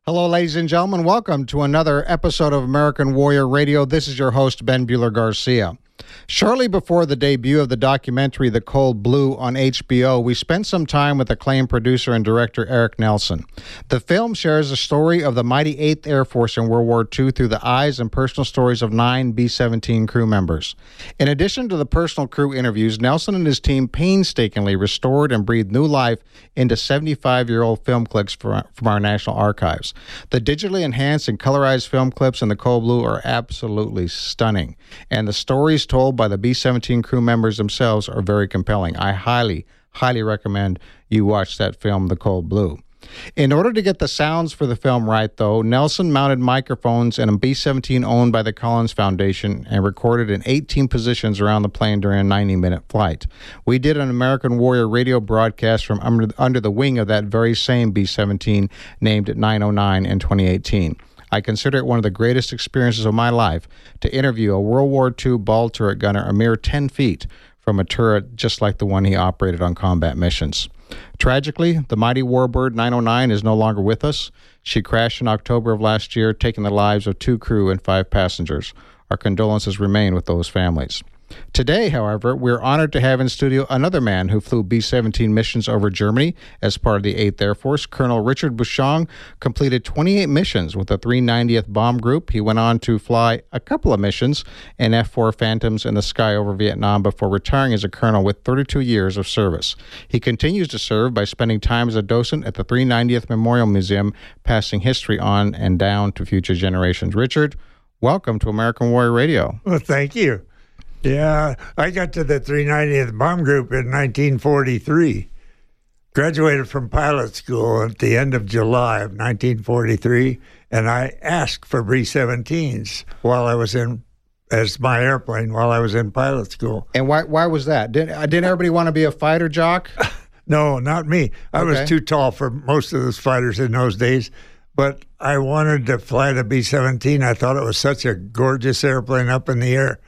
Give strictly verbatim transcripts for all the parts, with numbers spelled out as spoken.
Hello, ladies and gentlemen. Welcome to another episode of American Warrior Radio. This is your host, Ben Bueller-Garcia. Shortly before the debut of the documentary The Cold Blue on H B O, we spent some time with acclaimed producer and director Eric Nelson. The film shares the story of the mighty eighth Air Force in World War Two through the eyes and personal stories of nine B seventeen crew members. In addition to the personal crew interviews, Nelson and his team painstakingly restored and breathed new life into seventy-five-year-old film clips from our National Archives. The digitally enhanced and colorized film clips in The Cold Blue are absolutely stunning, and the stories told by the B seventeen crew members themselves are very compelling. I highly, highly recommend you watch that film, The Cold Blue. In order to get the sounds for the film right, though, Nelson mounted microphones in a B seventeen owned by the Collins Foundation and recorded in eighteen positions around the plane during a ninety-minute flight. We did an American Warrior radio broadcast from under, under the wing of that very same B seventeen named nine oh nine in twenty eighteen. I consider it one of the greatest experiences of my life to interview a World War Two ball turret gunner a mere ten feet from a turret just like the one he operated on combat missions. Tragically, the mighty warbird nine oh nine is no longer with us. She crashed in October of last year, taking the lives of two crew and five passengers. Our condolences remain with those families. Today, however, we're honored to have in studio another man who flew B seventeen missions over Germany as part of the eighth Air Force. Colonel Richard Bushong completed twenty-eight missions with the three ninetieth Bomb Group. He went on to fly a couple of missions in F four Phantoms in the sky over Vietnam before retiring as a colonel with thirty-two years of service. He continues to serve by spending time as a docent at the three ninetieth Memorial Museum, passing history on and down to future generations. Richard, welcome to American Warrior Radio. Well, thank you. Yeah, I got to the three ninetieth Bomb Group in nineteen forty-three. Graduated from pilot school at the end of July of nineteen forty-three, and I asked for B seventeens while I was in, as my airplane, while I was in pilot school. And why why was that? Did, didn't everybody want to be a fighter jock? No, not me. I okay. was too tall for most of those fighters in those days, but I wanted to fly the B seventeen. I thought it was such a gorgeous airplane up in the air.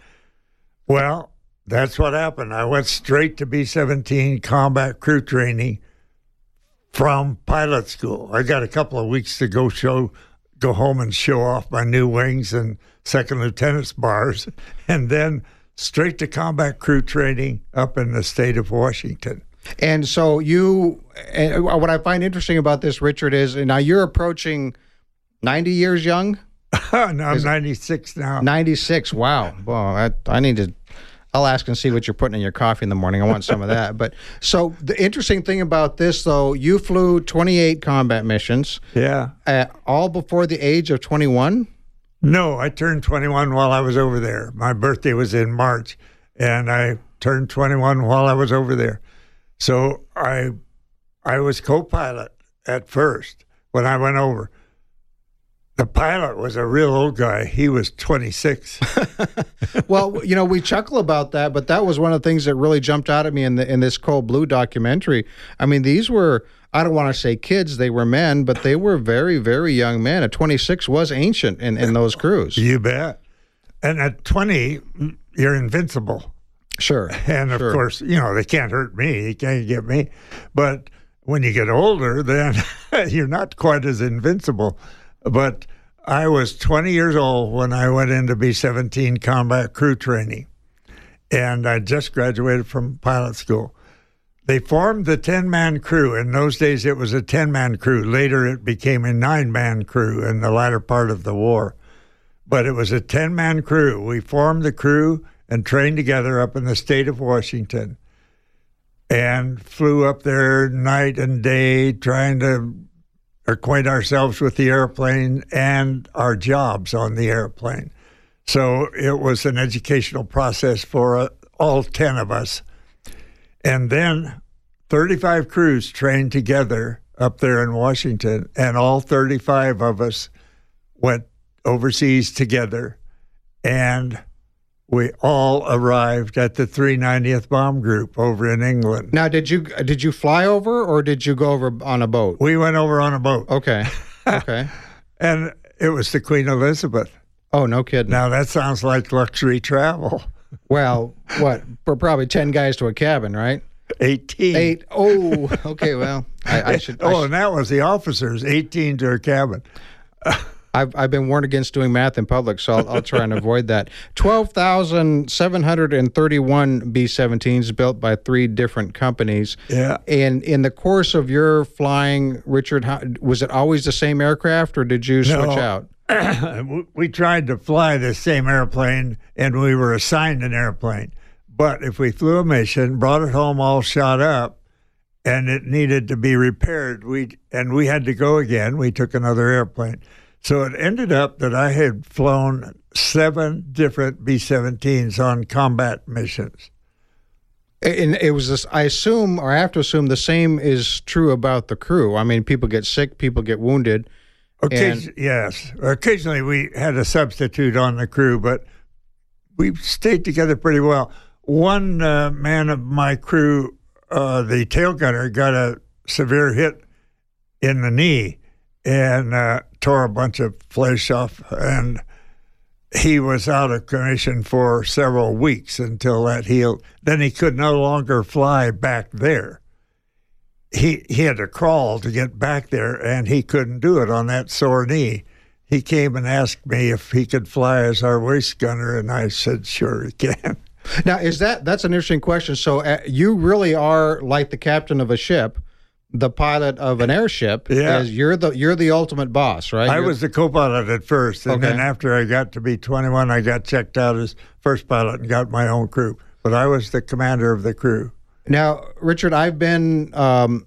Well, that's what happened. I went straight to B seventeen combat crew training from pilot school. I got a couple of weeks to go show, go home and show off my new wings and second lieutenant's bars, and then straight to combat crew training up in the state of Washington. And so you, and what I find interesting about this, Richard, is now you're approaching ninety years young? no, I'm ninety-six now. ninety-six, wow. Well, I, I need to, I'll ask and see what you're putting in your coffee in the morning. I want some of that. But so the interesting thing about this, though, you flew twenty-eight combat missions. Yeah. Uh, all before the age of twenty-one? No, I turned twenty-one while I was over there. My birthday was in March, and I turned twenty-one while I was over there. So I, I was co-pilot at first when I went over. The pilot was a real old guy. He was twenty-six. Well, you know, we chuckle about that, but that was one of the things that really jumped out at me in the in this Cold Blue documentary. I mean, these were, I don't want to say kids, they were men, but they were very, very young men. At twenty-six was ancient in, in those crews. You bet. And at twenty, you're invincible. Sure. And, of sure. course, you know, they can't hurt me. They can't get me. But when you get older, then you're not quite as invincible. But I was twenty years old when I went into B seventeen combat crew training, and I just graduated from pilot school. They formed the ten-man crew. In those days, it was a ten-man crew. Later, it became a nine-man crew in the latter part of the war. But it was a ten-man crew. We formed the crew and trained together up in the state of Washington and flew up there night and day trying to acquaint ourselves with the airplane and our jobs on the airplane. So it was an educational process for uh, all ten of us. And then thirty-five crews trained together up there in Washington, and all thirty-five of us went overseas together, and we all arrived at the three ninetieth Bomb Group over in England. Now, did you did you fly over, or did you go over on a boat? We went over on a boat. Okay, okay. And it was the Queen Elizabeth. Oh, no kidding. Now, that sounds like luxury travel. Well, what, for probably ten guys to a cabin, right? eighteen. Eight. Oh, okay. Well, I, I should. I oh, should, and that was the officers, eighteen to a cabin. I've I've been warned against doing math in public, so I'll, I'll try and avoid that. twelve thousand seven hundred thirty-one B seventeens built by three different companies. Yeah. And in the course of your flying, Richard, how, was it always the same aircraft, or did you switch No. out? We tried to fly the same airplane, and we were assigned an airplane. But if we flew a mission, brought it home all shot up, and it needed to be repaired, we and we had to go again, we took another airplane. So it ended up that I had flown seven different B seventeens on combat missions. And it was this, I assume, or I have to assume, the same is true about the crew. I mean, people get sick, people get wounded. Occasion- and, yes. Occasionally we had a substitute on the crew, but we stayed together pretty well. One uh, man of my crew, uh, the tail gunner, got a severe hit in the knee and uh, tore a bunch of flesh off, and he was out of commission for several weeks until that healed. Then he could no longer fly back there. He he had to crawl to get back there, and he couldn't do it on that sore knee. He came and asked me if he could fly as our waist gunner, and I said, sure, he can. Now, is that that's an interesting question. So uh, you really are like the captain of a ship, the pilot of an airship. Yeah. As you're the you're the ultimate boss, right? I You're- was the co-pilot at first, and Okay. then after I got to be twenty-one, I got checked out as first pilot and got my own crew. But I was the commander of the crew. Now, Richard, I've been um,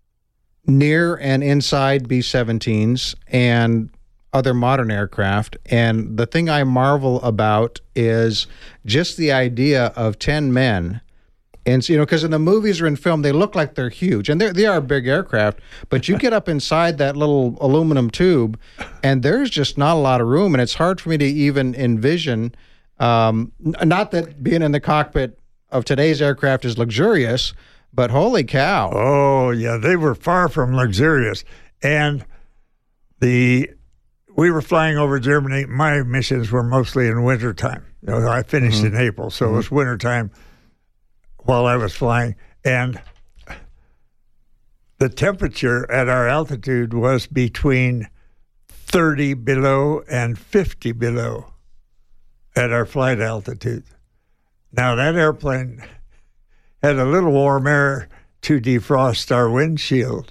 near and inside B seventeens and other modern aircraft, and the thing I marvel about is just the idea of ten men. And, you know, because in the movies or in film, they look like they're huge, and they're, they are big aircraft, but you get up inside that little aluminum tube, and there's just not a lot of room, and it's hard for me to even envision, um, n- not that being in the cockpit of today's aircraft is luxurious, but holy cow. Oh, yeah, they were far from luxurious. And the we were flying over Germany. My missions were mostly in wintertime. You know, I finished Mm-hmm. in April, so mm-hmm. it was wintertime while I was flying. And the temperature at our altitude was between thirty below and fifty below at our flight altitude. Now, that airplane had a little warm air to defrost our windshield.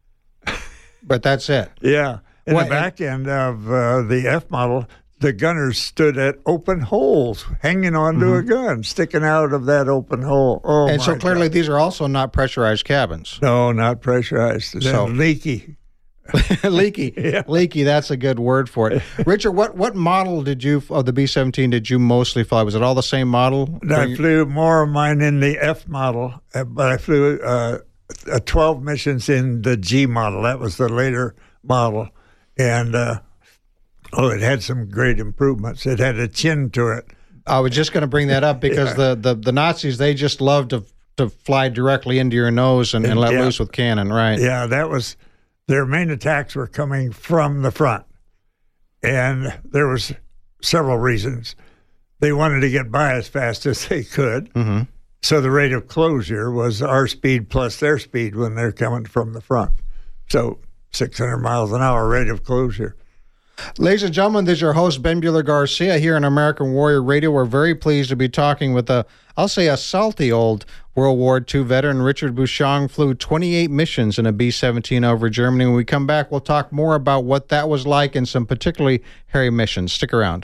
But that's it. Yeah. In Well, the back end of uh, the F model, the gunners stood at open holes, hanging onto mm-hmm. a gun, sticking out of that open hole. Oh, and my so clearly God. these are also not pressurized cabins. No, not pressurized. So- Then leaky. Leaky. Yeah. Leaky, that's a good word for it. Richard, what, what model did you, of the B seventeen, did you mostly fly? Was it all the same model? I flew more of mine in the F model, uh, but I flew uh, uh, twelve missions in the G model. That was the later model. And, uh, oh, it had some great improvements. It had a chin to it. I was just going to bring that up because Yeah. the, the, the Nazis, they just love to to fly directly into your nose and, and let Yeah. loose with cannon, right? Yeah, that was, their main attacks were coming from the front. And there was several reasons. They wanted to get by as fast as they could. Mm-hmm. So the rate of closure was our speed plus their speed when they're coming from the front. So six hundred miles an hour rate of closure. Ladies and gentlemen, this is your host, Ben Bueller Garcia, here on American Warrior Radio. We're very pleased to be talking with a, I'll say, a salty old World War Two veteran. Richard Bushong flew twenty-eight missions in a B seventeen over Germany. When we come back, we'll talk more about what that was like and some particularly hairy missions. Stick around.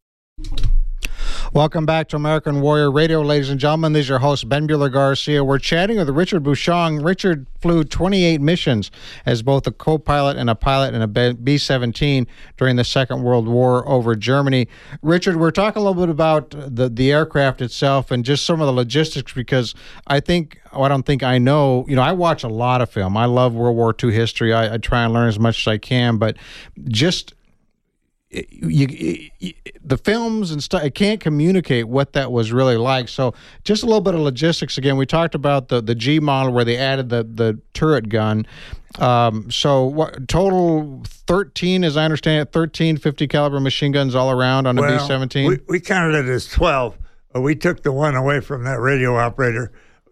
Welcome back to American Warrior Radio, ladies and gentlemen. This is your host, Ben Bueller Garcia. We're chatting with Richard Bushong. Richard flew twenty-eight missions as both a co-pilot and a pilot in a B seventeen during the Second World War over Germany. Richard, we're talking a little bit about the, the aircraft itself and just some of the logistics, because I think, oh, I don't think I know, you know, I watch a lot of film. I love World War Two history. I, I try and learn as much as I can, but just You, you, you, the films and stuff, it can't communicate what that was really like. So just a little bit of logistics again. We talked about the, the G model where they added the, the turret gun. Um, so what total thirteen, as I understand it, thirteen fifty caliber machine guns all around on the Well, B seventeen? We, we counted it as twelve. Uh, we took the one away from that radio operator.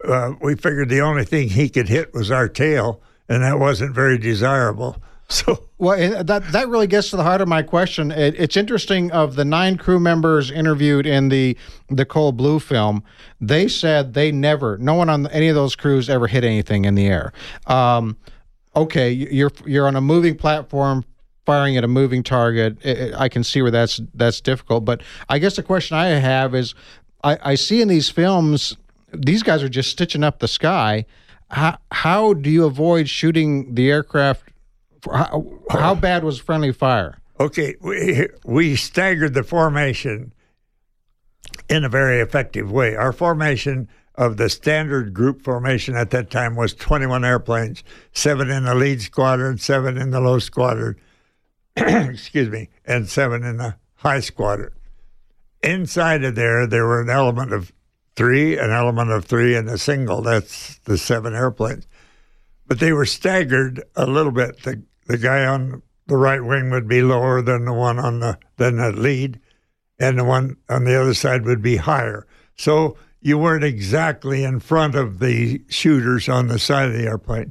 uh, we figured the only thing he could hit was our tail, and that wasn't very desirable. So, well, and that that really gets to the heart of my question. It, it's interesting. Of the nine crew members interviewed in the the Cold Blue film, they said they never, no one on any of those crews ever hit anything in the air. Um, okay, you're you're on a moving platform, firing at a moving target. It, it, I can see where that's that's difficult. But I guess the question I have is, I, I see in these films, these guys are just stitching up the sky. How how do you avoid shooting the aircraft? How, how bad was friendly fire? Okay, we, we staggered the formation in a very effective way. Our formation of the standard group formation at that time was twenty-one airplanes, seven in the lead squadron, seven in the low squadron, excuse me, and seven in the high squadron. Inside of there, there were an element of three, an element of three, and a single. That's the seven airplanes. But they were staggered a little bit. The The guy on the right wing would be lower than the one on the than the lead, and the one on the other side would be higher. So you weren't exactly in front of the shooters on the side of the airplane.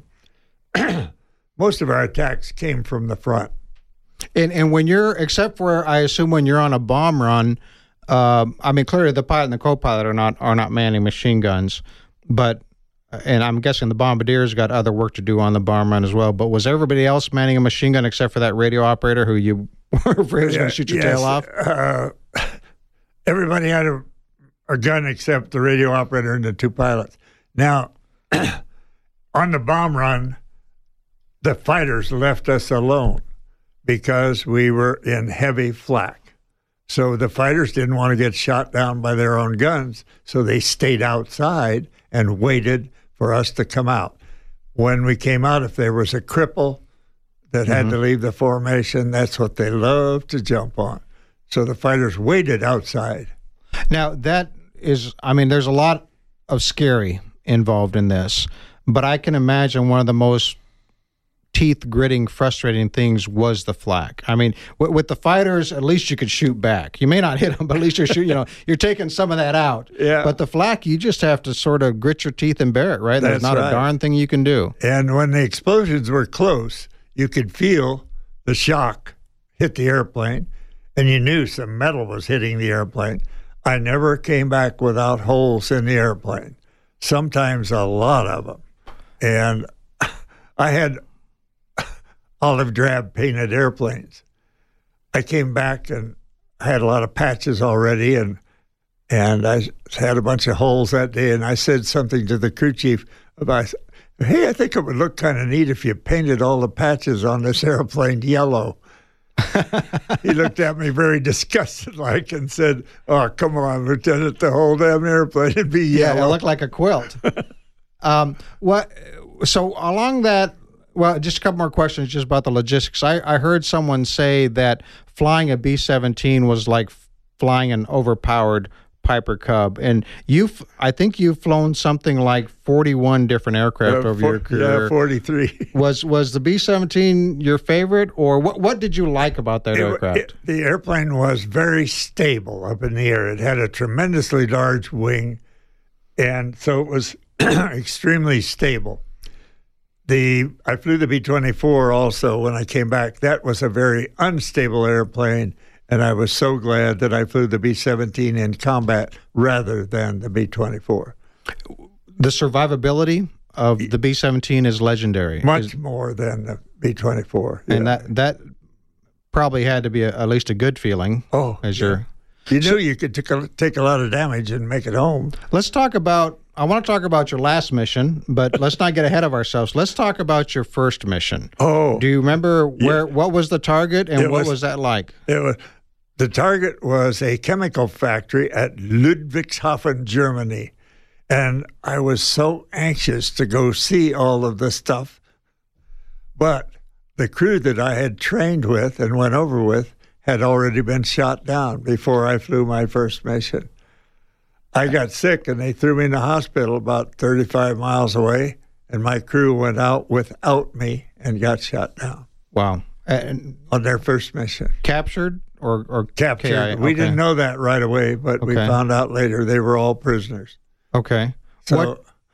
Most of our attacks came from the front. And and when you're, except for I assume when you're on a bomb run, uh, I mean clearly the pilot and the co-pilot are not are not manning machine guns, but. And I'm guessing the bombardiers got other work to do on the bomb run as well. But was everybody else manning a machine gun except for that radio operator who you were afraid was yeah, going to shoot your yes, tail off? Uh, everybody had a, a gun except the radio operator and the two pilots. Now, on the bomb run, the fighters left us alone because we were in heavy flak. So the fighters didn't want to get shot down by their own guns, so they stayed outside and waited for us to come out. When we came out, if there was a cripple that mm-hmm. had to leave the formation, that's what they loved to jump on. So the fighters waited outside. Now, that is, I mean, there's a lot of scary involved in this, but I can imagine one of the most teeth-gritting, frustrating things was the flak. I mean, w- with the fighters, at least you could shoot back. You may not hit them, but at least you're shooting, you know, you're taking some of that out. Yeah. But the flak, you just have to sort of grit your teeth and bear it, right? There's That's not right. a darn thing you can do. And when the explosions were close, you could feel the shock hit the airplane, and you knew some metal was hitting the airplane. I never came back without holes in the airplane, sometimes a lot of them. And I had olive drab painted airplanes. I came back and had a lot of patches already, and and I had a bunch of holes that day, and I said something to the crew chief about, hey, I think it would look kind of neat if you painted all the patches on this airplane yellow. He looked at me very disgusted-like and said, oh, come on, Lieutenant, the whole damn airplane would be yellow. Yeah, it looked like a quilt. um, what? So along that, well, just a couple more questions just about the logistics. I, I heard someone say that flying a B seventeen was like flying an overpowered Piper Cub. And you've, I think you've flown something like forty-one different aircraft uh, over for, your career. Yeah, forty-three. was was the B seventeen your favorite, or what, what did you like about that it, aircraft? It, the airplane was very stable up in the air. It had a tremendously large wing, and so it was extremely stable. The I flew the B twenty-four also when I came back. That was a very unstable airplane, and I was so glad that I flew the B seventeen in combat rather than the B twenty-four. The survivability of the B seventeen is legendary. Much is, more than the B twenty-four. And yeah. that that probably had to be a, at least a good feeling. Oh, as yeah. you're, you knew you could take a, take a lot of damage and make it home. Let's talk about, I want to talk about your last mission, but let's not get ahead of ourselves. Let's talk about your first mission. Oh. Do you remember where? Yeah. What was the target, and It what was- was that like? It was, the target was a chemical factory at Ludwigshafen, Germany. And I was so anxious to go see all of the stuff. But the crew that I had trained with and went over with had already been shot down before I flew my first mission. I got sick, and they threw me in the hospital about thirty-five miles away, and my crew went out without me and got shot down. Wow. And on their first mission. Captured or, or Captured. K I A? We Okay. didn't know that right away, but we Okay. found out later they were all prisoners. Okay. So What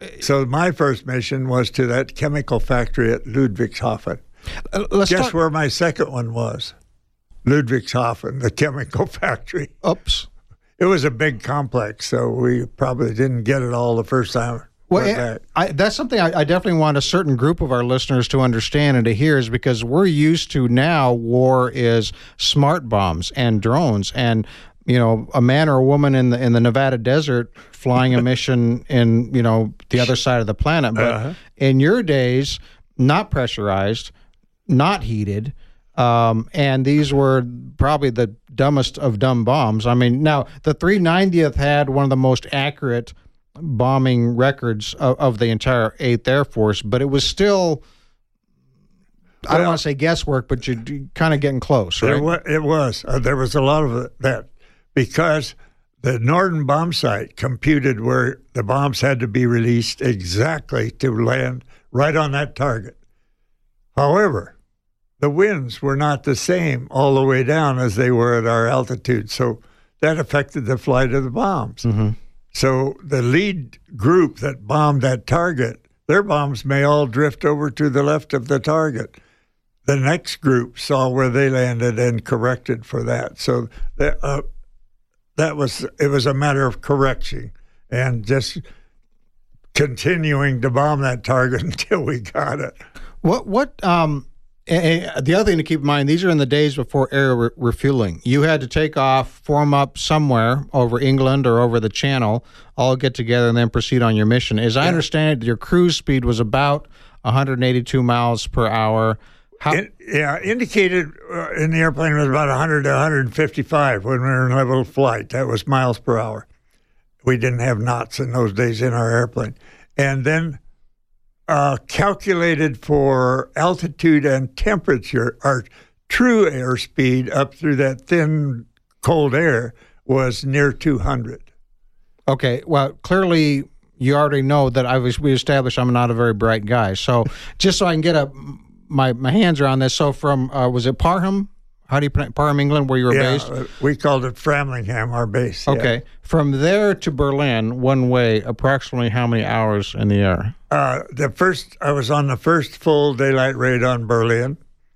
So my first mission was to that chemical factory at Ludwigshafen. Uh, let's Guess talk- where my second one was? Ludwigshafen, the chemical factory. Oops. It was a big complex, so we probably didn't get it all the first time. Well, I, that's something I, I definitely want a certain group of our listeners to understand and to hear, is because we're used to now war is smart bombs and drones and, you know, a man or a woman in the in the Nevada desert flying a mission in, you know, the other side of the planet. But uh-huh. in your days, not pressurized, not heated, um, and these were probably the dumbest of dumb bombs. I mean, now the three ninetieth had one of the most accurate bombing records of, of the entire eighth Air Force, but it was still, I don't well, want to say guesswork, but you're kind of getting close, right? It was. It was. Uh, there was a lot of that because the Norden bomb site computed where the bombs had to be released exactly to land right on that target. However, the winds were not the same all the way down as they were at our altitude, so that affected the flight of the bombs. Mm-hmm. So the lead group that bombed that target, their bombs may all drift over to the left of the target. The next group saw where they landed and corrected for that. So that, uh, that was it was a matter of correcting and just continuing to bomb that target until we got it. What what um and the other thing to keep in mind, these are in the days before air re- refueling. You had to take off, form up somewhere over England or over the Channel, all get together, and then proceed on your mission. As I yeah. understand it, your cruise speed was about one hundred eighty-two miles per hour. How- it, yeah, indicated uh, in the airplane was about one hundred to one hundred fifty-five when we were in level flight. That was miles per hour. We didn't have knots in those days in our airplane. And then Uh, calculated for altitude and temperature, our true airspeed up through that thin, cold air was near two hundred. Okay, well, clearly you already know that I was. We established I'm not a very bright guy. So just so I can get a my my hands around this. So from uh, was it Parham? How do you pronounce Parham, England, where you were yeah, based? Uh, we called it Framlingham, our base. Okay, yeah. From there to Berlin, one way, approximately how many hours in the air? Uh, the first, I was on the first full daylight raid on Berlin,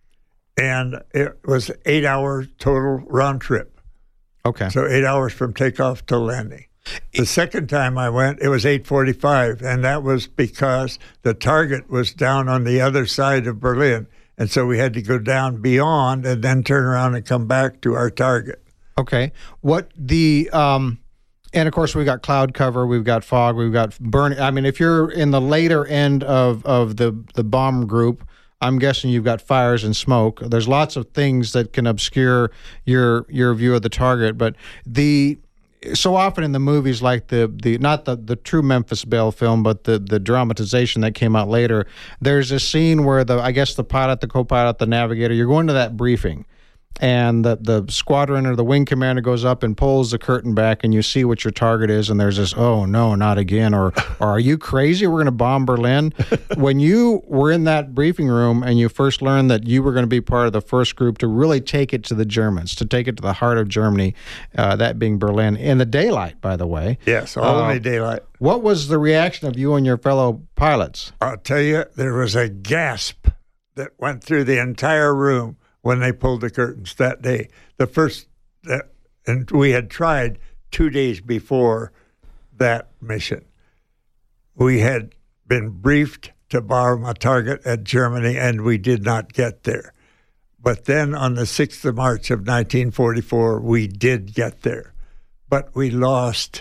and it was eight hours total round trip. Okay. So eight hours from takeoff to landing. The second time I went, it was eight forty-five, and that was because the target was down on the other side of Berlin, and so we had to go down beyond and then turn around and come back to our target. Okay. What the... um. And, of course, we've got cloud cover, we've got fog, we've got burn. I mean, if you're in the later end of, of the, the bomb group, I'm guessing you've got fires and smoke. There's lots of things that can obscure your your view of the target. But the so often in the movies, like the, the not the, the true Memphis Belle film, but the, the dramatization that came out later, there's a scene where, the I guess, the pilot, the co-pilot, the navigator, you're going to that briefing. And the, the squadron or the wing commander goes up and pulls the curtain back, and you see what your target is, and there's this, oh, no, not again, or, or are you crazy? We're going to bomb Berlin. When you were in that briefing room and you first learned that you were going to be part of the first group to really take it to the Germans, to take it to the heart of Germany, uh, that being Berlin, in the daylight, by the way. Yes, only uh, daylight. What was the reaction of you and your fellow pilots? I'll tell you, there was a gasp that went through the entire room when they pulled the curtains that day. The first, uh, and we had tried two days before that mission. We had been briefed to bomb a target at Germany, and we did not get there. But then on the sixth of March of nineteen forty-four, we did get there. But we lost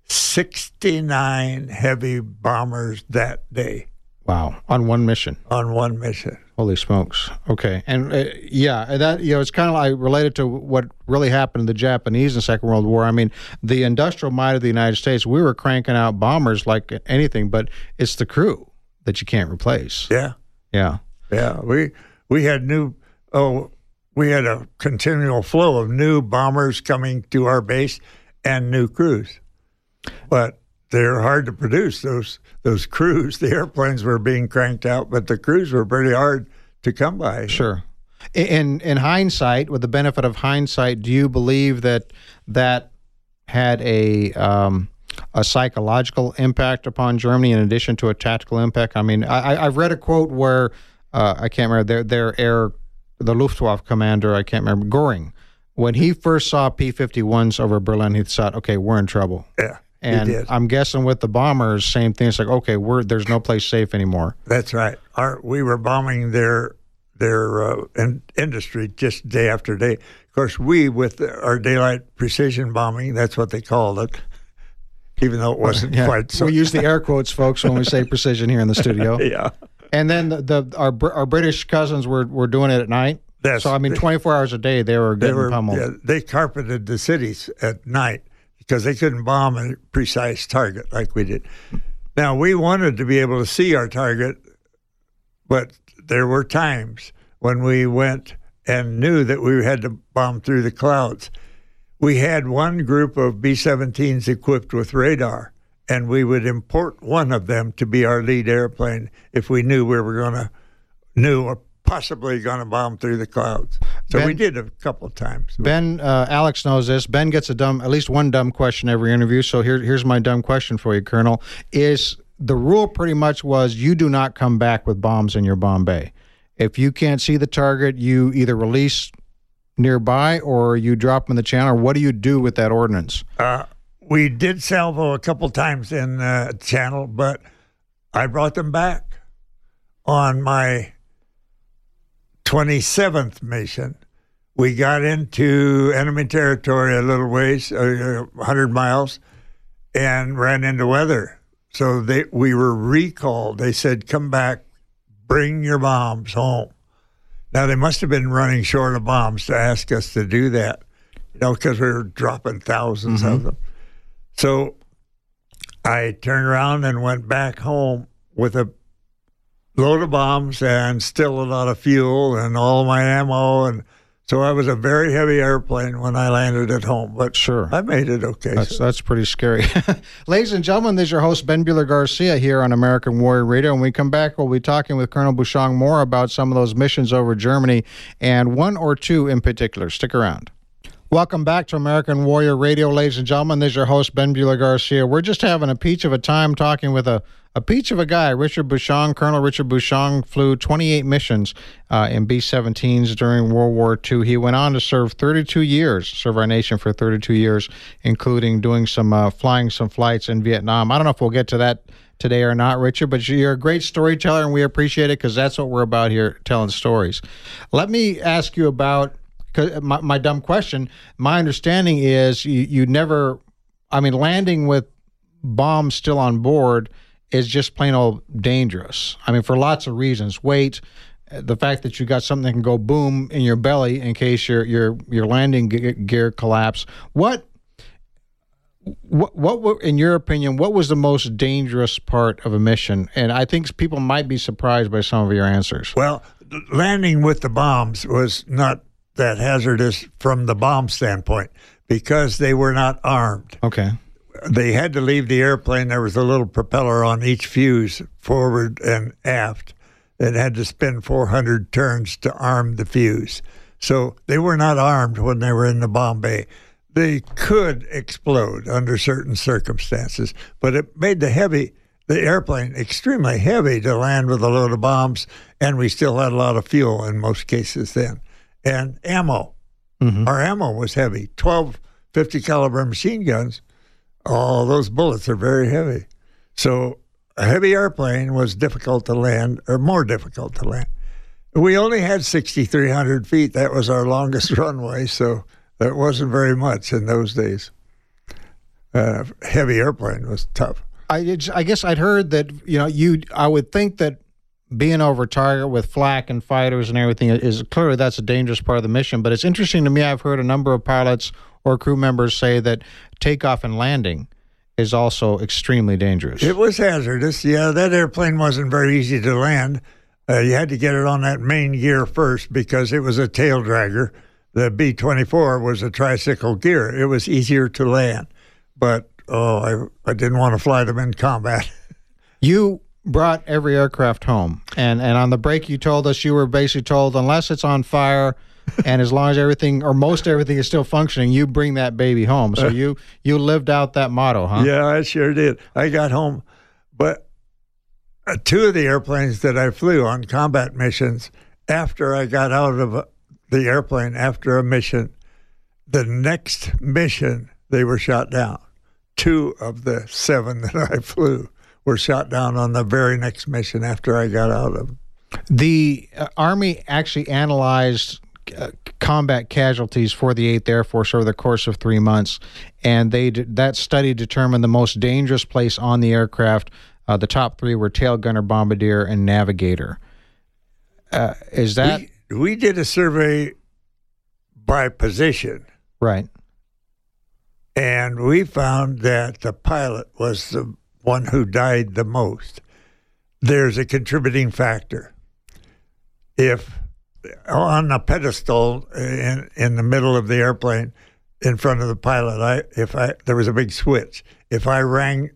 sixty-nine heavy bombers that day. Wow, on one mission. On one mission. Holy smokes. Okay. And uh, yeah, that, you know, it's kind of like related to what really happened to the Japanese in the Second World War. I mean, the industrial might of the United States, we were cranking out bombers like anything, but it's the crew that you can't replace. Yeah. Yeah. Yeah. We, we had new, oh, we had a continual flow of new bombers coming to our base and new crews. But they're hard to produce, those those crews. The airplanes were being cranked out, but the crews were pretty hard to come by. Sure. In in hindsight, with the benefit of hindsight, do you believe that that had a um, a psychological impact upon Germany in addition to a tactical impact? I mean, I, I've read a quote where, uh, I can't remember, their, their air, the Luftwaffe commander, I can't remember, Goering, when he first saw P fifty-ones over Berlin, he thought, okay, we're in trouble. Yeah. And I'm guessing with the bombers, same thing. It's like, okay, we're there's no place safe anymore. That's right. Our, we were bombing their their uh, in, industry just day after day. Of course, we, with our daylight precision bombing, that's what they called it, even though it wasn't yeah. quite so. We use the air quotes, folks, when we say precision here in the studio. Yeah. And then the, the our our British cousins were, were doing it at night. That's, so, I mean, twenty-four hours a day, they were getting they were, pummeled. Yeah, they carpeted the cities at night because they couldn't bomb a precise target like we did. Now, we wanted to be able to see our target, but there were times when we went and knew that we had to bomb through the clouds. We had one group of B seventeens equipped with radar, and we would import one of them to be our lead airplane if we knew we were going to, knew or possibly going to bomb through the clouds. So Ben, we did a couple of times. Ben, uh, Alex knows this. Ben gets a dumb, at least one dumb question every interview. So here, here's my dumb question for you, Colonel. Is the rule pretty much was you do not come back with bombs in your bomb bay. If you can't see the target, you either release nearby or you drop them in the channel. Or what do you do with that ordnance? Uh, we did salvo a couple times in uh, channel, but I brought them back on my twenty-seventh mission. We got into enemy territory a little ways, uh, one hundred miles, and ran into weather. So they we were recalled. They said, come back, bring your bombs home. Now, they must have been running short of bombs to ask us to do that, you know, because we were dropping thousands mm-hmm. of them. So I turned around and went back home with a load of bombs and still a lot of fuel and all my ammo. And so I was a very heavy airplane when I landed at home, but sure, I made it okay. That's, so. that's pretty scary. Ladies and gentlemen, this is your host, Ben Buehler-Garcia, here on American Warrior Radio. When we come back, we'll be talking with Colonel Bushong more about some of those missions over Germany, and one or two in particular. Stick around. Welcome back to American Warrior Radio, ladies and gentlemen. This is your host, Ben Buehler-Garcia. We're just having a peach of a time talking with a, a peach of a guy, Richard Bushong. Colonel Richard Bushong flew twenty-eight missions uh, in B seventeens during World War Two. He went on to serve thirty-two years, serve our nation for thirty-two years, including doing some uh, flying some flights in Vietnam. I don't know if we'll get to that today or not, Richard, but you're a great storyteller, and we appreciate it because that's what we're about here, telling stories. Let me ask you about Cause my, my dumb question, my understanding is you, you never, I mean, landing with bombs still on board is just plain old dangerous. I mean, for lots of reasons. Weight, the fact that you got something that can go boom in your belly in case your your your landing gear collapse. What, what, what, in your opinion, what was the most dangerous part of a mission? And I think people might be surprised by some of your answers. Well, landing with the bombs was not that hazardous from the bomb standpoint because they were not armed. Okay. They had to leave the airplane. There was a little propeller on each fuse, forward and aft, that had to spin four hundred turns to arm the fuse. So they were not armed when they were in the bomb bay. They could explode under certain circumstances, but it made the heavy, the airplane extremely heavy to land with a load of bombs, and we still had a lot of fuel in most cases then. And ammo. Mm-hmm. Our ammo was heavy. twelve fifty caliber machine guns, all those bullets are very heavy. So a heavy airplane was difficult to land, or more difficult to land. We only had sixty-three hundred feet. That was our longest runway, so that wasn't very much in those days. Uh, heavy airplane was tough. I, I guess I'd heard that, you know, you. I would think that being over target with flak and fighters and everything is clearly that's a dangerous part of the mission. But it's interesting to me. I've heard a number of pilots or crew members say that takeoff and landing is also extremely dangerous. It was hazardous. Yeah, that airplane wasn't very easy to land. Uh, you had to get it on that main gear first because it was a tail dragger. The B twenty-four was a tricycle gear. It was easier to land. But, oh, I, I didn't want to fly them in combat. You brought every aircraft home, and and on the break you told us you were basically told unless it's on fire, and as long as everything or most everything is still functioning, you bring that baby home. So you you lived out that motto, huh? Yeah, I sure did. I got home, but uh, two of the airplanes that I flew on combat missions, after I got out of uh, the airplane after a mission, the next mission they were shot down. Two of the seven that I flew were shot down on the very next mission after I got out of them. The uh, Army actually analyzed uh, combat casualties for the eighth Air Force over the course of three months, and they d- that study determined the most dangerous place on the aircraft. Uh, the top three were tail gunner, bombardier, and navigator. Uh, is that... We, we did a survey by position. Right. And we found that the pilot was the one who died the most. There's a contributing factor. If on a pedestal in, in the middle of the airplane, in front of the pilot, I if I there was a big switch. If I rang,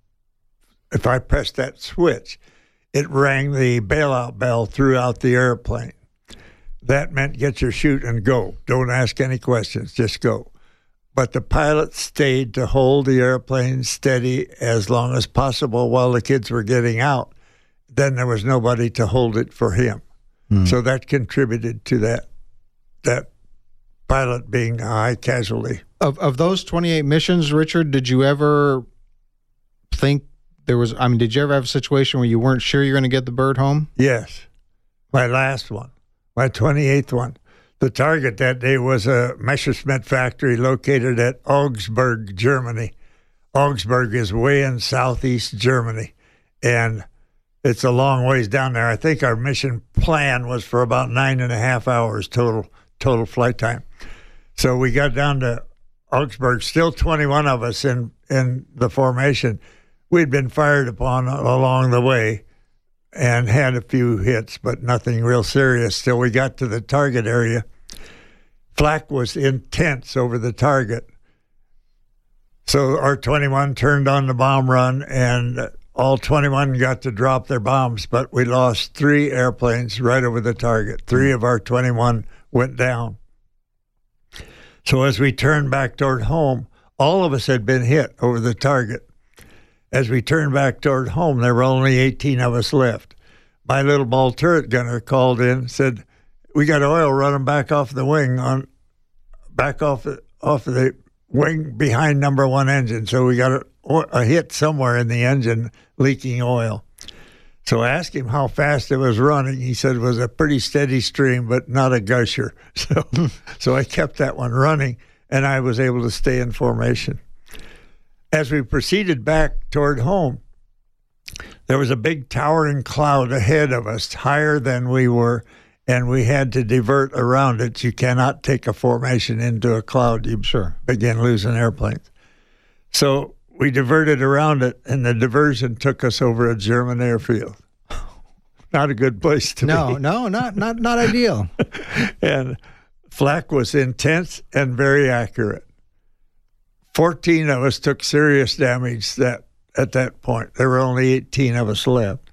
if I pressed that switch, it rang the bailout bell throughout the airplane. That meant get your chute and go. Don't ask any questions, just go. But the pilot stayed to hold the airplane steady as long as possible while the kids were getting out. Then there was nobody to hold it for him. Mm. So that contributed to that that pilot being a high casualty. Of of those twenty-eight missions, Richard, did you ever think there was, I mean, did you ever have a situation where you weren't sure you're going to get the bird home? Yes. My last one, my twenty-eighth one. The target that day was a Messerschmitt factory located at Augsburg, Germany. Augsburg is way in southeast Germany, and it's a long ways down there. I think our mission plan was for about nine and a half hours total total flight time. So we got down to Augsburg, still twenty-one of us in, in the formation. We'd been fired upon along the way and had a few hits, but nothing real serious till we got to the target area. Flak was intense over the target. So our twenty-one turned on the bomb run, and all twenty-one got to drop their bombs, but we lost three airplanes right over the target. Three of our twenty-one went down. So as we turned back toward home, all of us had been hit over the target. As we turned back toward home, there were only eighteen of us left. My little ball turret gunner called in, said, "We got oil running back off the wing, on back off off of the wing behind number one engine. So we got a, a hit somewhere in the engine leaking oil." So I asked him how fast it was running. He said it was a pretty steady stream, but not a gusher. So, so I kept that one running, and I was able to stay in formation. As we proceeded back toward home, there was a big towering cloud ahead of us, higher than we were, and we had to divert around it. You cannot take a formation into a cloud. You sure begin losing airplanes. So we diverted around it, and the diversion took us over a German airfield. Not a good place to no, be. No, no, not not not ideal. And flak was intense and very accurate. Fourteen of us took serious damage that at that point. There were only eighteen of us left.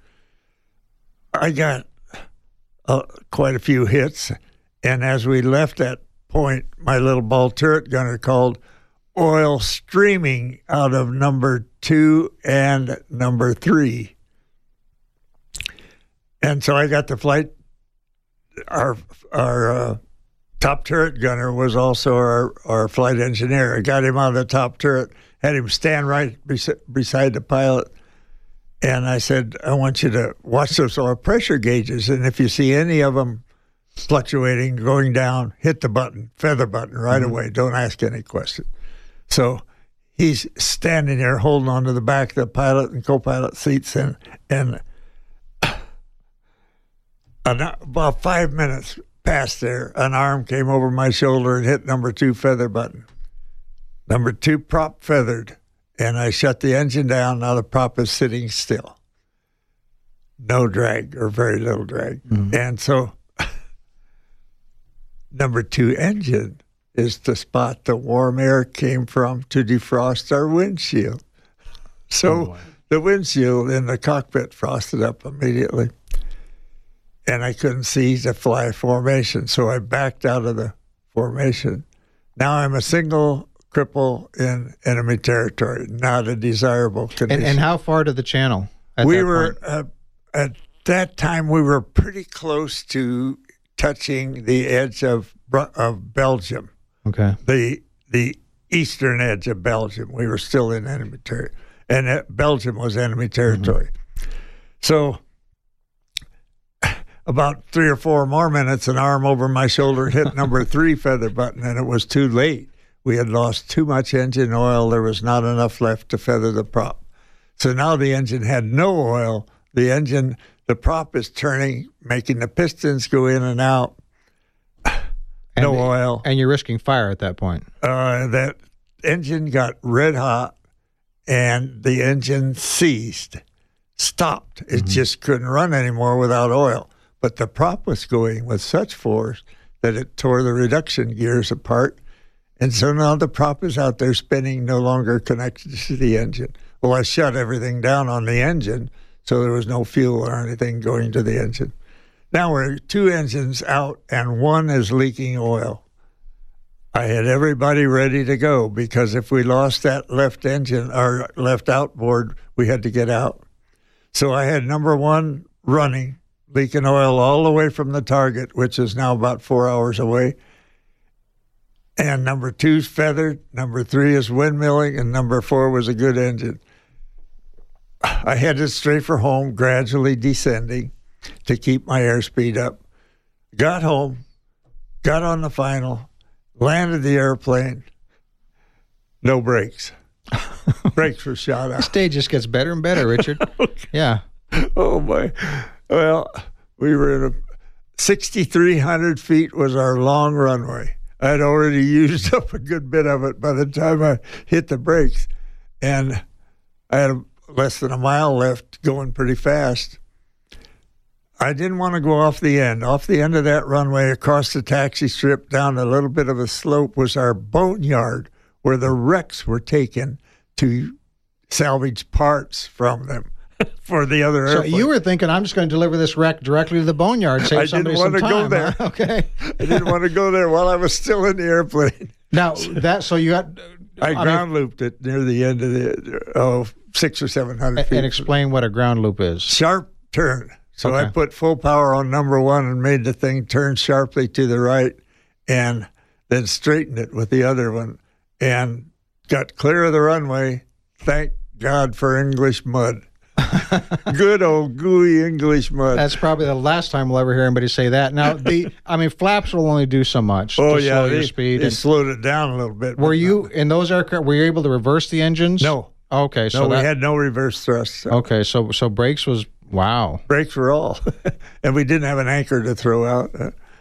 I got uh, quite a few hits, and as we left that point, my little ball turret gunner called, "Oil streaming out of number two and number three." And so I got the flight. Our our uh, top turret gunner was also our, our flight engineer. I got him out of the top turret, had him stand right bes- beside the pilot, and I said, "I want you to watch those oil pressure gauges, and if you see any of them fluctuating, going down, hit the button, feather button right mm-hmm. away. Don't ask any question." So he's standing there holding on to the back of the pilot and co-pilot seats, and and about five minutes past there, an arm came over my shoulder and hit number two feather button. Number two prop feathered, and I shut the engine down. Now the prop is sitting still. No drag, or very little drag. Mm-hmm. And so number two engine is the spot the warm air came from to defrost our windshield. So oh, the windshield in the cockpit frosted up immediately. and I couldn't see the fly formation, so I backed out of the formation. Now I'm a single cripple in enemy territory, not a desirable condition. And, and how far to the channel? At we that were point? Uh, at that time we were pretty close to touching the edge of of Belgium. Okay. The the eastern edge of Belgium. We were still in enemy territory, and uh, Belgium was enemy territory. Mm-hmm. So about three or four more minutes, an arm over my shoulder hit number three feather button, and it was too late. We had lost too much engine oil. There was not enough left to feather the prop. So now the engine had no oil. The engine, the prop is turning, making the pistons go in and out. And no the, oil. And you're risking fire at that point. Uh, that engine got red hot, and the engine seized, stopped. It mm-hmm. just couldn't run anymore without oil. But the prop was going with such force that it tore the reduction gears apart. And so now the prop is out there spinning, no longer connected to the engine. Well, I shut everything down on the engine, so there was no fuel or anything going to the engine. Now we're two engines out, and one is leaking oil. I had everybody ready to go, because if we lost that left engine, or left outboard, we had to get out. So I had number one running, leaking oil all the way from the target, which is now about four hours away. And number two's feathered, number three is windmilling, and number four was a good engine. I headed straight for home, gradually descending to keep my airspeed up. Got home, got on the final, landed the airplane, no brakes. Brakes were shot out. The stage just gets better and better, Richard. Okay. Yeah. Oh, my. Well, we were in a sixty-three hundred feet was our long runway. I'd already used up a good bit of it by the time I hit the brakes. And I had less than a mile left, going pretty fast. I didn't want to go off the end. Off the end of that runway, across the taxi strip, down a little bit of a slope, was our boneyard, where the wrecks were taken to salvage parts from them for the other so airplane. You were thinking, I'm just going to deliver this wreck directly to the boneyard, save I somebody didn't want some to time. go there. Huh? Okay. I didn't want to go there while I was still in the airplane. Now, that, so you got... I, I ground mean, looped it near the end of the, oh, six or seven hundred feet. And explain what a ground loop is. Sharp turn. So okay. I put full power on number one and made the thing turn sharply to the right, and then straightened it with the other one, and got clear of the runway. Thank God for English mud. Good old gooey English mud. That's probably the last time we'll ever hear anybody say that. Now, the I mean, flaps will only do so much oh, to yeah, slow they, your speed. They and, slowed it down a little bit. Were you, in those aircraft, were you able to reverse the engines? No. Okay. So no, that, we had no reverse thrust. So. Okay, so so brakes was, wow. Brakes were all. And we didn't have an anchor to throw out.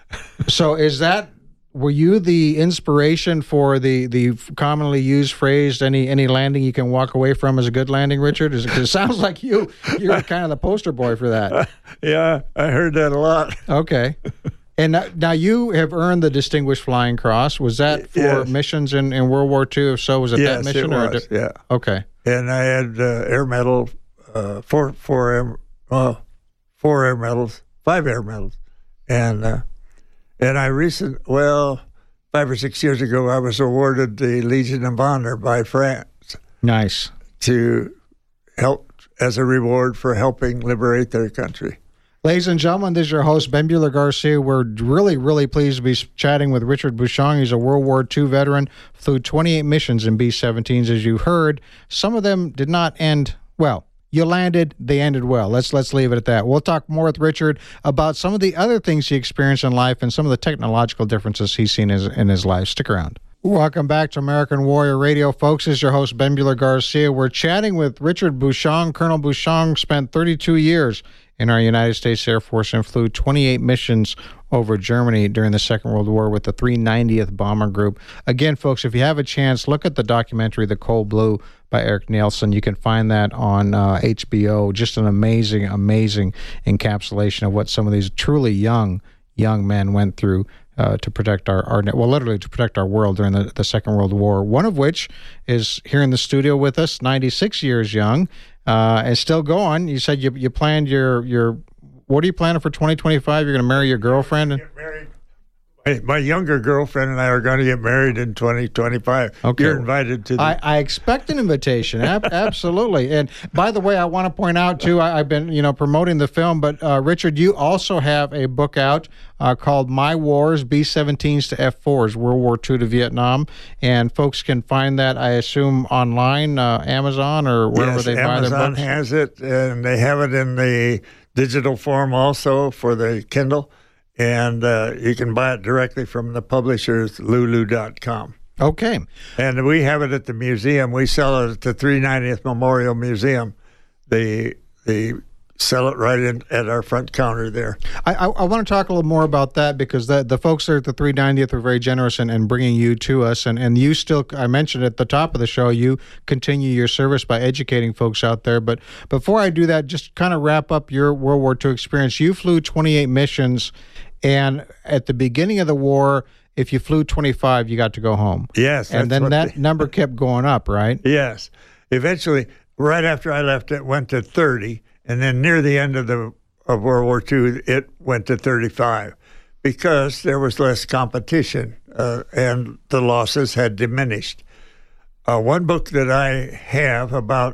So is that, were you the inspiration for the, the commonly used phrase, any any landing you can walk away from is a good landing, Richard? Is it, 'cause it sounds like you, you're kind of the poster boy for that. Uh, yeah, I heard that a lot. Okay. And now, now you have earned the Distinguished Flying Cross. Was that for yes. missions in, in World War Two? If so, was it yes, that mission? It or was, did, yeah. Okay. And I had uh, air medal, uh, four, four, air, uh, four air medals, five air medals. And, uh, and I recent, well... Five or six years ago, I was awarded the Legion of Honor by France. Nice. To help, as a reward for helping liberate their country. Ladies and gentlemen, this is your host, Ben Buehler-Garcia. We're really, really pleased to be chatting with Richard Bushong. He's a World War Two veteran, flew twenty-eight missions in B seventeens, as you heard. Some of them did not end well. You landed, they ended well. Let's let's leave it at that. We'll talk more with Richard about some of the other things he experienced in life and some of the technological differences he's seen in his, in his life. Stick around. Welcome back to American Warrior Radio, folks. This is your host, Ben Buehler-Garcia. We're chatting with Richard Bushong. Colonel Bushong spent thirty-two years in our United States Air Force and flew twenty-eight missions over Germany during the Second World War with the three ninetieth Bomber Group. Again, folks, if you have a chance, look at the documentary, The Cold Blue, by Eric Nielsen. You can find that on uh, H B O. Just an amazing, amazing encapsulation of what some of these truly young, young men went through uh, to protect our, our, well, literally to protect our world during the, the Second World War. One of which is here in the studio with us, ninety-six years young, uh, and still going. You said you you planned your your what are you planning for twenty twenty-five? You're going to marry your girlfriend? And- get married. My, my younger girlfriend and I are going to get married in twenty twenty-five. Okay. You're invited to the... I, I expect an invitation. Ab- absolutely. And by the way, I want to point out, too, I, I've been, you know, promoting the film, but uh, Richard, you also have a book out uh, called My Wars, B seventeens to F fours, World War Two to Vietnam. And folks can find that, I assume, online, uh, Amazon, or wherever yes, they buy Amazon their books. has it, and they have it in the digital form also for the Kindle. And uh, you can buy it directly from the publishers, lulu dot com. Okay. And we have it at the museum. We sell it at the three ninetieth Memorial Museum. They they sell it right in at our front counter there. I, I, I want to talk a little more about that because the, the folks there at the three ninetieth were very generous in, in bringing you to us. And, and you still, I mentioned at the top of the show, you continue your service by educating folks out there. But before I do that, just kind of wrap up your World War Two experience. You flew twenty-eight missions. And at the beginning of the war, if you flew twenty-five, you got to go home. Yes. And then that they, number kept going up, right? Yes. Eventually, right after I left, it went to thirty. And then near the end of the of World War Two, it went to thirty-five because there was less competition uh, and the losses had diminished. Uh, one book that I have about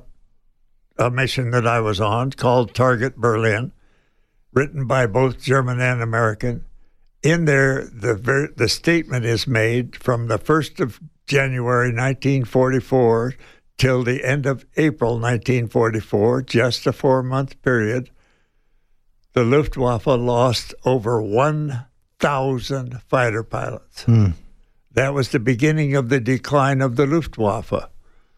a mission that I was on called Target Berlin, written by both German and American. In there, the ver- the statement is made from the first of January nineteen forty-four till the end of April nineteen forty-four, just a four-month period. The Luftwaffe lost over one thousand fighter pilots. Hmm. That was the beginning of the decline of the Luftwaffe.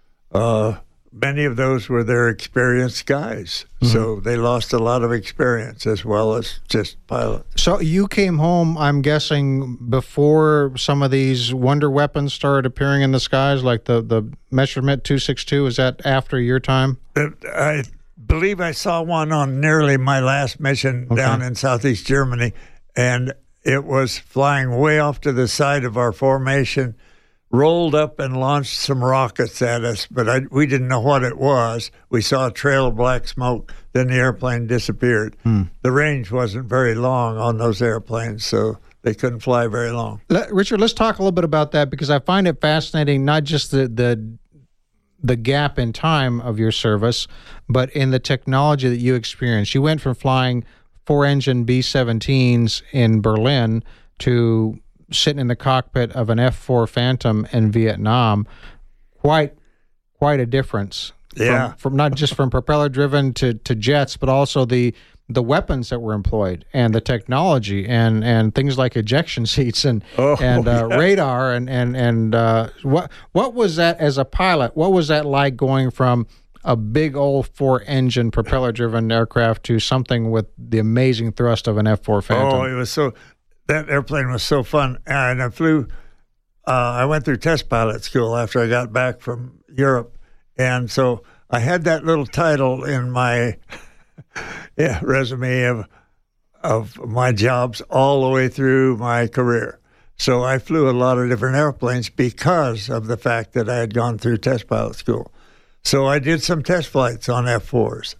Uh, Many of those were their experienced guys, mm-hmm. so they lost a lot of experience as well as just pilots. So you came home, I'm guessing, before some of these wonder weapons started appearing in the skies, like the, the Messerschmitt two sixty-two. Is that after your time? I believe I saw one on nearly my last mission okay. down in southeast Germany, and it was flying way off to the side of our formation, rolled up and launched some rockets at us, but I, we didn't know what it was. We saw a trail of black smoke, then the airplane disappeared. Hmm. The range wasn't very long on those airplanes, so they couldn't fly very long. Let, Richard, let's talk a little bit about that because I find it fascinating, not just the, the the gap in time of your service, but in the technology that you experienced. You went from flying four-engine B seventeens in Berlin to sitting in the cockpit of an F four Phantom in Vietnam. Quite quite a difference. Yeah. From, from not just from propeller driven to, to jets, but also the the weapons that were employed and the technology and, and things like ejection seats and oh, and uh, yeah. radar and and and uh, what what was that as a pilot? What was that like going from a big old four-engine propeller-driven aircraft to something with the amazing thrust of an F four Phantom? Oh, it was so. That airplane was so fun, and I flew. Uh, I went through test pilot school after I got back from Europe, and so I had that little title in my yeah, resume of of my jobs all the way through my career. So I flew a lot of different airplanes because of the fact that I had gone through test pilot school. So I did some test flights on F fours,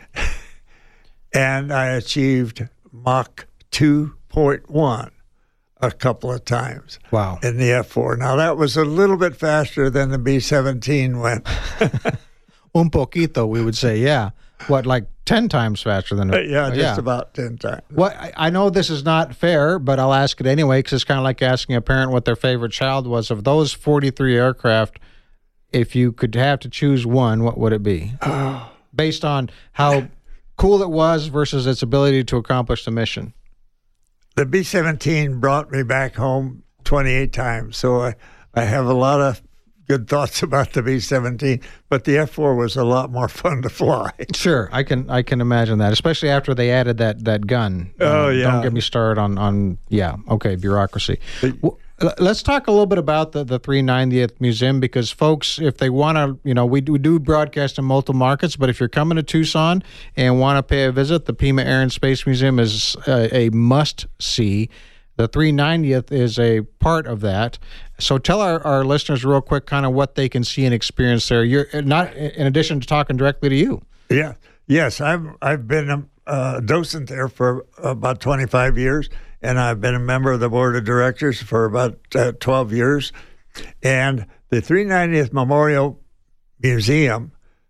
and I achieved Mach two point one a couple of times. Wow. In the F four. Now, that was a little bit faster than the B seventeen went. Un poquito, we would say, yeah. What, like ten times faster than it? Yeah, just yeah. about ten times. Well, I, I know this is not fair, but I'll ask it anyway because it's kind of like asking a parent what their favorite child was. Of those forty-three aircraft, if you could have to choose one, what would it be? Oh. Based on how cool it was versus its ability to accomplish the mission. The B seventeen brought me back home twenty-eight times, so I, I have a lot of good thoughts about the B seventeen, but the F four was a lot more fun to fly. Sure, I can I can imagine that, especially after they added that that gun. Oh, uh, yeah. Don't get me started on, on yeah, okay, bureaucracy. Well, let's talk a little bit about the, the three ninetieth Museum because folks, if they want to, you know, we do, we do broadcast in multiple markets, but if you're coming to Tucson and want to pay a visit, the Pima Air and Space Museum is a, a must-see. The three ninetieth is a part of that. So tell our, our listeners real quick kind of what they can see and experience there. You're not in addition to talking directly to you. Yeah. Yes, I've I've been a docent there for about twenty-five years, and I've been a member of the board of directors for about uh, twelve years. And the three hundred ninetieth Memorial Museum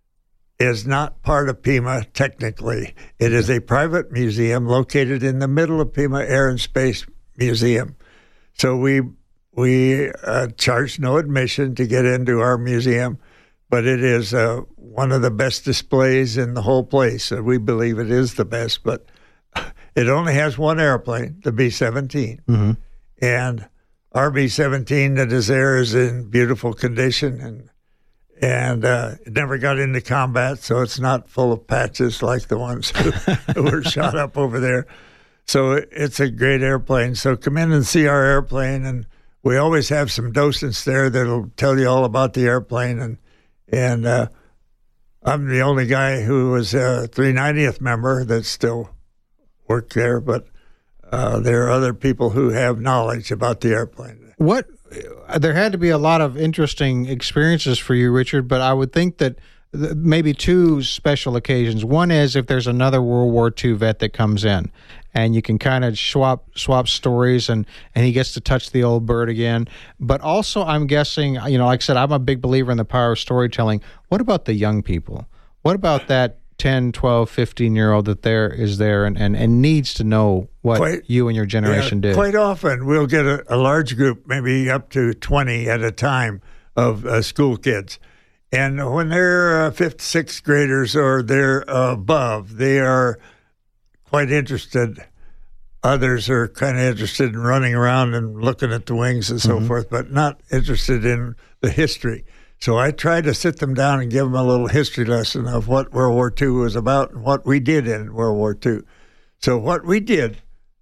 is not part of Pima technically. It is a private museum located in the middle of Pima Air and Space Museum. So we we uh, charge no admission to get into our museum, but it is uh, one of the best displays in the whole place. Uh, we believe it is the best, but it only has one airplane, the B seventeen. Mm-hmm. And our B seventeen that is there is in beautiful condition, and and uh, it never got into combat, so it's not full of patches like the ones who, who were shot up over there. So it's a great airplane. So come in and see our airplane, and we always have some docents there that'll tell you all about the airplane. And and uh, I'm the only guy who was a three hundred ninetieth member that still work there, but uh, there are other people who have knowledge about the airplane. What there had to be a lot of interesting experiences for you, Richard, but I would think that maybe two special occasions. One is if there's another World War Two vet that comes in, and you can kind of swap swap stories, and, and he gets to touch the old bird again. But also, I'm guessing, you know, like I said, I'm a big believer in the power of storytelling. What about the young people? What about that ten, twelve, fifteen-year-old that there is there and, and, and needs to know what quite, you and your generation yeah, did? Quite often, we'll get a, a large group, maybe up to twenty at a time, of uh, school kids. And when they're uh, fifth, sixth graders or they're uh, above, they are quite interested. Others are kind of interested in running around and looking at the wings and so mm-hmm. forth, but not interested in the history. So I try to sit them down and give them a little history lesson of what World War Two was about and what we did in World War Two. So what we did,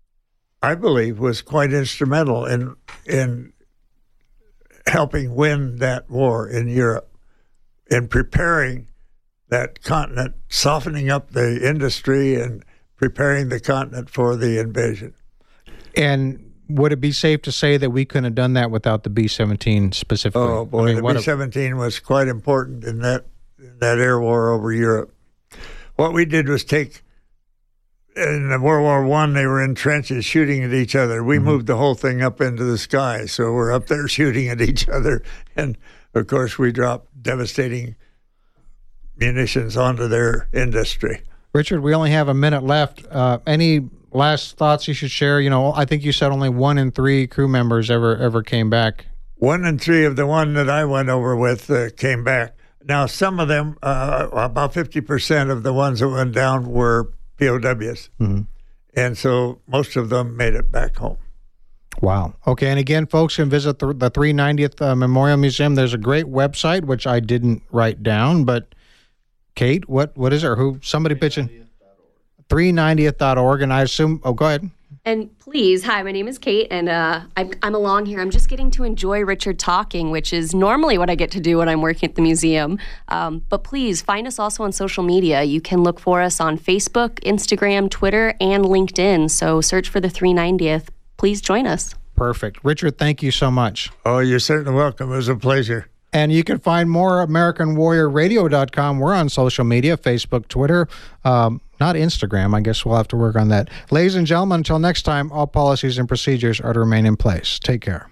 I believe, was quite instrumental in in helping win that war in Europe, in preparing that continent, softening up the industry and preparing the continent for the invasion. And would it be safe to say that we couldn't have done that without the B seventeen specifically? Oh, boy, I mean, the B seventeen a... was quite important in that in that air war over Europe. What we did was take, in World War One, they were in trenches shooting at each other. We mm-hmm. moved the whole thing up into the sky, so we're up there shooting at each other. And, of course, we dropped devastating munitions onto their industry. Richard, we only have a minute left. Uh, any last thoughts you should share? You know, I think you said only one in three crew members ever ever came back. One in three of the one that I went over with uh, came back. Now, some of them, uh, about fifty percent of the ones that went down were P O Ws. Mm-hmm. And so most of them made it back home. Wow. Okay, and again, folks can visit the, the three hundred ninetieth uh, Memorial Museum. There's a great website, which I didn't write down, but Kate, what what is it? Who somebody pitching? three ninetieth dot org, and I assume, oh, go ahead. And please, hi, my name is Kate, and uh, I'm, I'm along here. I'm just getting to enjoy Richard talking, which is normally what I get to do when I'm working at the museum. Um, but please, find us also on social media. You can look for us on Facebook, Instagram, Twitter, and LinkedIn. So search for the three ninetieth. Please join us. Perfect. Richard, thank you so much. Oh, you're certainly welcome. It was a pleasure. And you can find more at American Warrior Radio dot com. We're on social media, Facebook, Twitter, um, not Instagram. I guess we'll have to work on that. Ladies and gentlemen, until next time, all policies and procedures are to remain in place. Take care.